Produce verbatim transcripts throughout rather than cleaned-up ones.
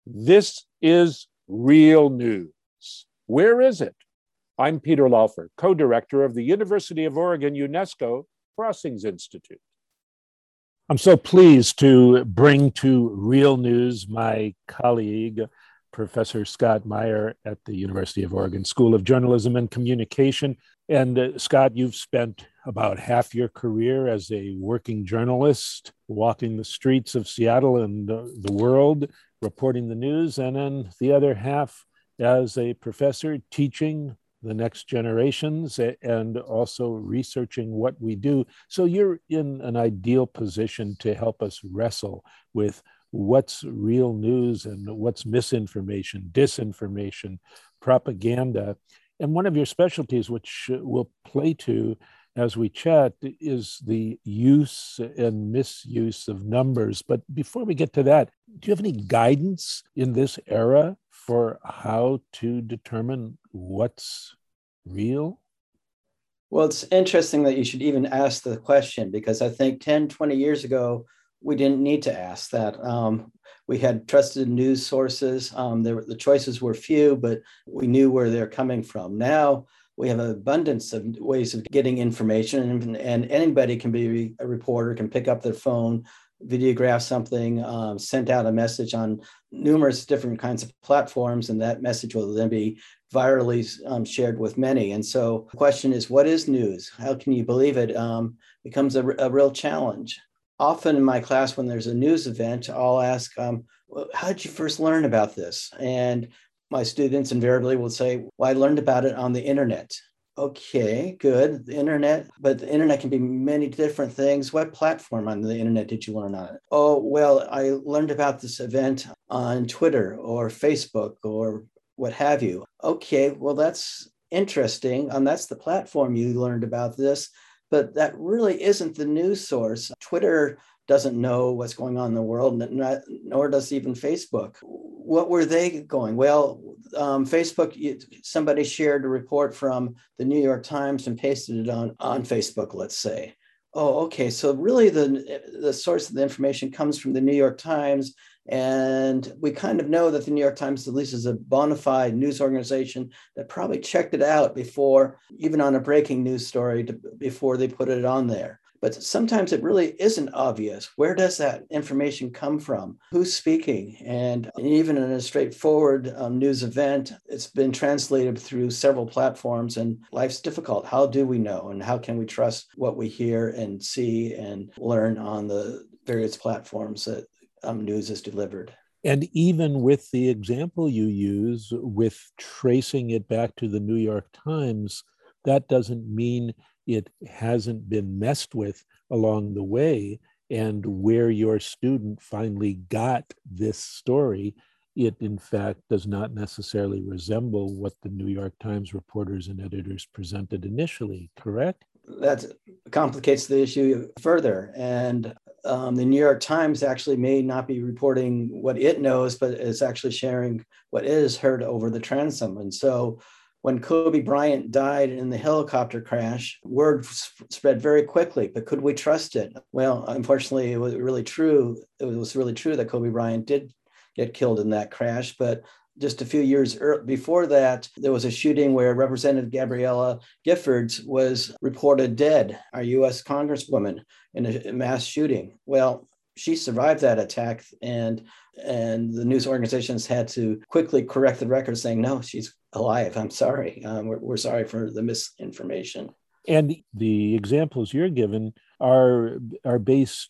This is real news. Where is it? I'm Peter Laufer, co-director of the University of Oregon UNESCO Crossings Institute. I'm so pleased to bring to Real News my colleague, Professor Scott Meyer at the University of Oregon School of Journalism and Communication. And uh, Scott, you've spent about half your career as a working journalist, walking the streets of Seattle and uh, the world, reporting the news, and then the other half as a professor teaching the next generations and also researching what we do. So you're in an ideal position to help us wrestle with what's real news and what's misinformation, disinformation, propaganda. And one of your specialties, which we'll play to as we chat, is the use and misuse of numbers. But before we get to that, do you have any guidance in this era for how to determine what's real? Well, it's interesting that you should even ask the question, because I think ten, twenty years ago, we didn't need to ask that. Um, we had trusted news sources. Um, there, the choices were few, but we knew where they're coming from. Now we have an abundance of ways of getting information, and, and anybody can be a reporter, can pick up their phone, videograph something, um, sent out a message on numerous different kinds of platforms, and that message will then be virally um, shared with many. And so the question is, what is news? How can you believe it? Um, becomes a, a real challenge. Often in my class, when there's a news event, I'll ask, um, well, how did you first learn about this? And my students invariably will say, well, I learned about it on the internet. Okay, good. The internet, but the internet can be many different things. What platform on the internet did you learn on it? Oh, well, I learned about this event on Twitter or Facebook or what have you. Okay, well, that's interesting. And that's the platform you learned about this, but that really isn't the news source. Twitter doesn't know what's going on in the world, not, nor does even Facebook. What were they going? Well, um, Facebook, somebody shared a report from the New York Times and pasted it on, on Facebook, let's say. Oh, okay. So really the, the source of the information comes from the New York Times. And we kind of know that the New York Times at least is a bona fide news organization that probably checked it out before, even on a breaking news story, to, before they put it on there. But sometimes it really isn't obvious. Where does that information come from? Who's speaking? And even in a straightforward um, news event, it's been translated through several platforms, and life's difficult. How do we know? And how can we trust what we hear and see and learn on the various platforms that um, news is delivered? And even with the example you use with tracing it back to the New York Times, that doesn't mean it hasn't been messed with along the way. And where your student finally got this story, it in fact does not necessarily resemble what the New York Times reporters and editors presented initially, correct? That complicates the issue further. And um, the New York Times actually may not be reporting what it knows, but is actually sharing what it has heard over the transom. And so when Kobe Bryant died in the helicopter crash, word spread very quickly, but could we trust it? Well, unfortunately, it was really true. It was really true that Kobe Bryant did get killed in that crash. But just a few years before that, there was a shooting where Representative Gabriella Giffords was reported dead, our U S Congresswoman, in a mass shooting. Well, she survived that attack, and and the news organizations had to quickly correct the record, saying, no, she's alive. I'm sorry. Um, we're, we're sorry for the misinformation. And the examples you're given are, are based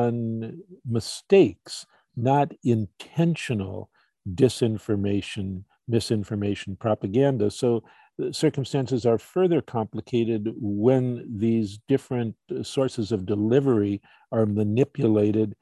on mistakes, not intentional disinformation, misinformation, propaganda. So the circumstances are further complicated when these different sources of delivery are manipulated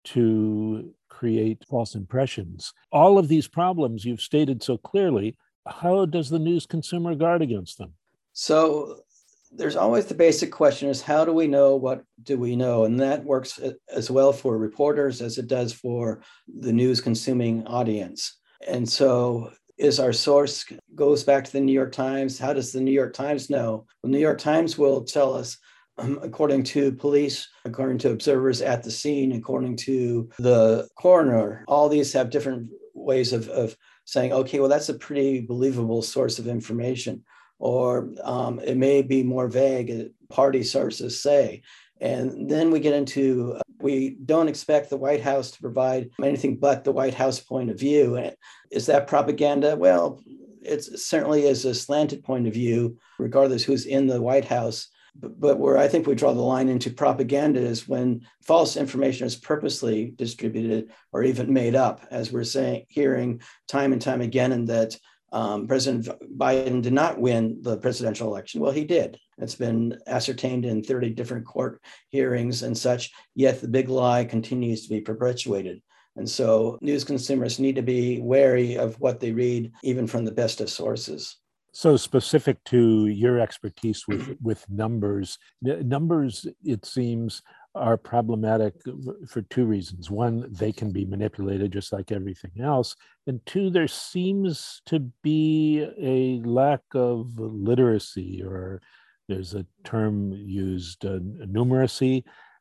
to create false impressions. All of these problems you've stated so clearly. How does the news consumer guard against them? So there's always the basic question is, how do we know what do we know? And that works as well for reporters as it does for the news consuming audience. And so is our source goes back to the New York Times. How does the New York Times know? The New York Times will tell us, um, according to police, according to observers at the scene, according to the coroner, all these have different ways of, of saying, okay, well, that's a pretty believable source of information. Or um, it may be more vague, party sources say. And then we get into, we don't expect the White House to provide anything but the White House point of view. And is that propaganda? Well, it certainly is a slanted point of view, regardless who's in the White House. But, but where I think we draw the line into propaganda is when false information is purposely distributed or even made up, as we're saying, hearing time and time again, and that Um, President Biden did not win the presidential election. Well, he did. It's been ascertained in thirty different court hearings and such, yet the big lie continues to be perpetuated. And so news consumers need to be wary of what they read, even from the best of sources. So specific to your expertise with, with numbers, numbers, it seems, are problematic for two reasons. One, they can be manipulated just like everything else. And two, there seems to be a lack of literacy, or there's a term used, uh, numeracy,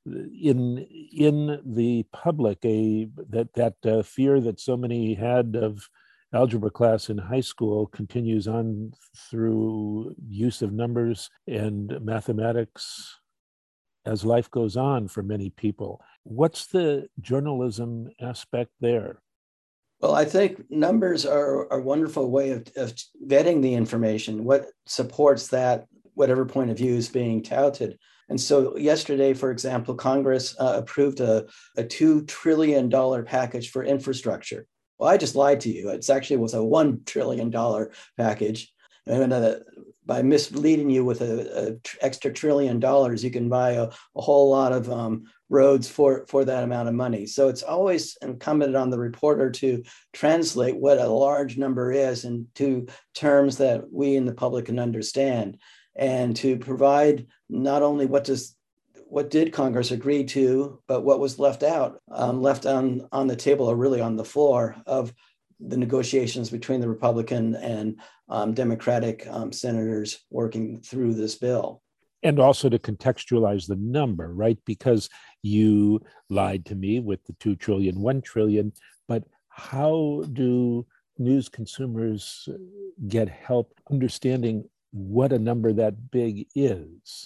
in in the public, a that, that uh, fear that so many had of algebra class in high school continues on through use of numbers and mathematics as life goes on for many people. What's the journalism aspect there? Well, I think numbers are a wonderful way of, of vetting the information, what supports that, whatever point of view is being touted. And so yesterday, for example, Congress uh, approved a, a two trillion dollars package for infrastructure. Well, I just lied to you. It's actually was a one trillion dollars package. And uh, by misleading you with an extra trillion dollars, you can buy a, a whole lot of um, roads for, for that amount of money. So it's always incumbent on the reporter to translate what a large number is into terms that we in the public can understand, and to provide not only what does what did Congress agree to, but what was left out, um, left on, on the table, or really on the floor of the negotiations between the Republican and um, Democratic um, senators working through this bill. And also to contextualize the number, right? Because you lied to me with the two trillion, one trillion, but how do news consumers get help understanding what a number that big is?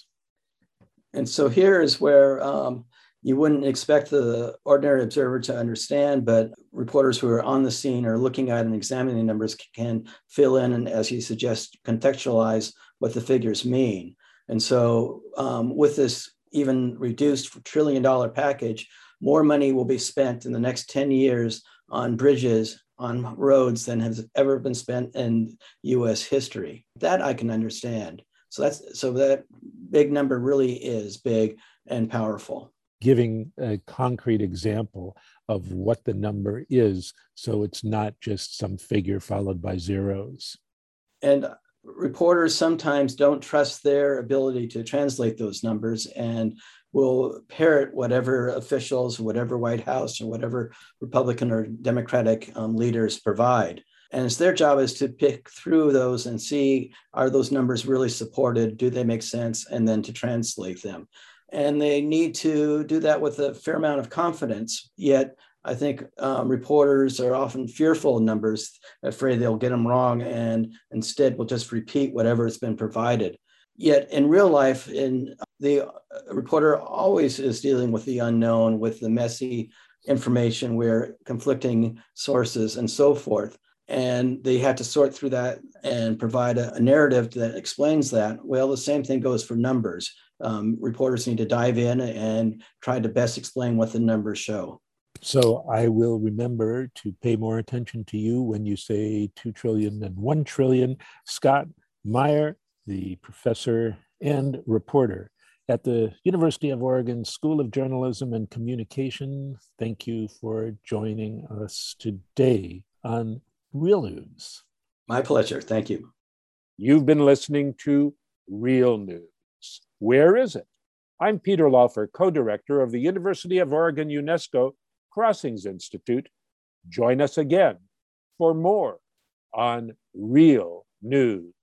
And so here is where um, you wouldn't expect the ordinary observer to understand, but reporters who are on the scene or looking at and examining numbers can fill in and, as you suggest, contextualize what the figures mean. And so um, with this even reduced trillion dollar package, more money will be spent in the next ten years on bridges, on roads than has ever been spent in U S history. That I can understand. So that's so that big number really is big and powerful. Giving a concrete example of what the number is, so it's not just some figure followed by zeros. And reporters sometimes don't trust their ability to translate those numbers and will parrot whatever officials, whatever White House or whatever Republican or Democratic um, leaders provide. And it's their job is to pick through those and see, are those numbers really supported? Do they make sense? And then to translate them. And they need to do that with a fair amount of confidence. Yet I think um, reporters are often fearful of numbers, afraid they'll get them wrong, and instead will just repeat whatever has been provided. Yet in real life, in the reporter always is dealing with the unknown, with the messy information where conflicting sources and so forth. And they have to sort through that and provide a, a narrative that explains that. Well, the same thing goes for numbers. Um, reporters need to dive in and try to best explain what the numbers show. So I will remember to pay more attention to you when you say two trillion and one trillion. Scott Meyer, the professor and reporter at the University of Oregon School of Journalism and Communication. Thank you for joining us today on Real News. My pleasure. Thank you. You've been listening to Real News. Where is it? I'm Peter Laufer, co-director of the University of Oregon UNESCO Crossings Institute. Join us again for more on Real News.